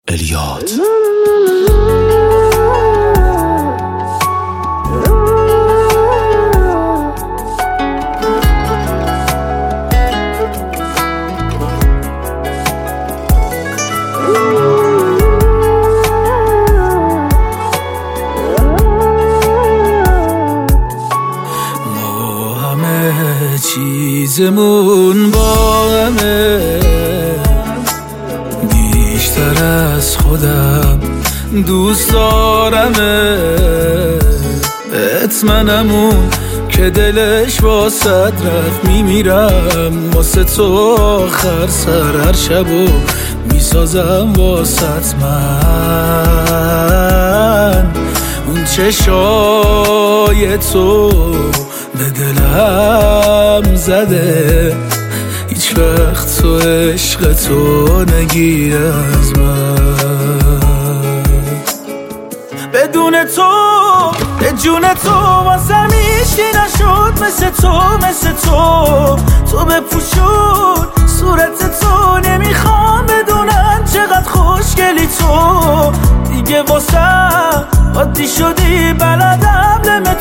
الیاد. ما همه چیزمون با همه، بیشتر از خودم دوست دارمه. اطمنمون که دلش واسه رفت، میمیرم واسه تو آخر سر هر شبو میسازم واسه من. اون چشای تو به دلم زده، هیچ وقت تو عشق تو نگیر از من. بدون تو به جون تو واسم هیچی نشد، مثل تو بپوشون صورت تو، نمیخوام بدونن چقدر خوشگلی تو. دیگه واسم عادی شدی، بلدم لم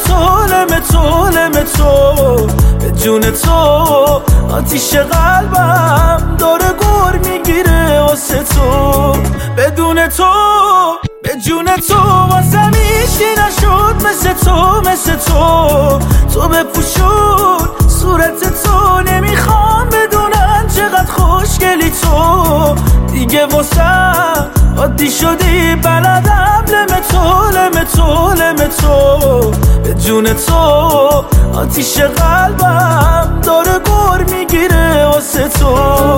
تو به جون تو. آتیش قلبم داره گر میگیره واسه تو. بدون تو به جون تو واسم هیچی نشد، مثل تو بپوشون صورت تو، نمیخوام بدونن چقدر خوشگلی تو. دیگه واسم عادی شدی، بلدم لم تو به جون تو. آتیش قلبم داره گر میگیره واسه تو.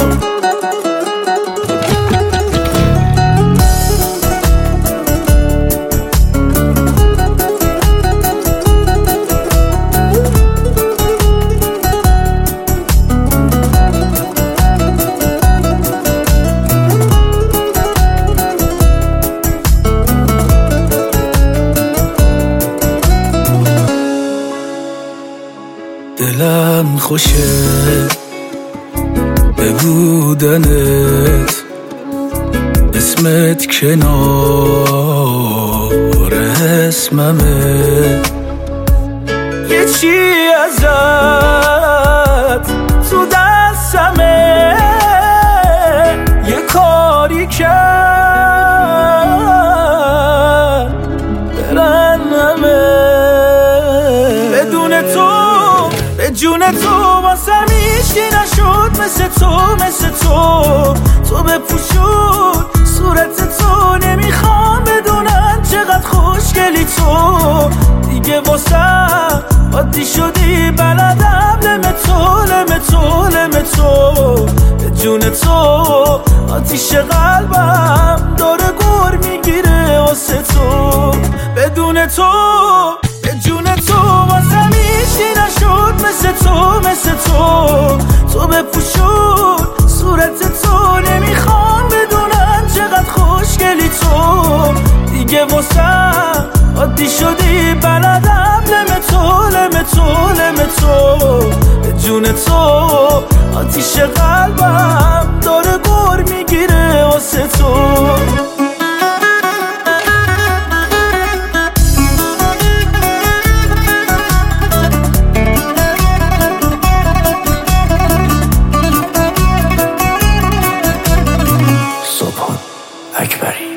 دلم خوشه به بودنت، اسمت کنار اسممه. یه چی ازت تو دستمه، یه کاری کرد برنمه. بدون تو به جون تو واسم هیچی نشد، مثل تو بپوشون صورت تو، نمیخوام بدونن چقدر خوشگلی تو. دیگه واسم عادی شدی، بلدم لم تو به جون تو. آتیش قلبم داره گر میگیره واسه تو. بدون تو به جون تو واسم هیچی نشد، مثل تو بپوشون صورت تو، نمیخوام بدونن چقدر خوشگلی تو. دیگه واسم عادی شدی، بلدم لم تو به جون تو. آتیش قلبم داره گر میگیره واسه تو. صبح اکبری.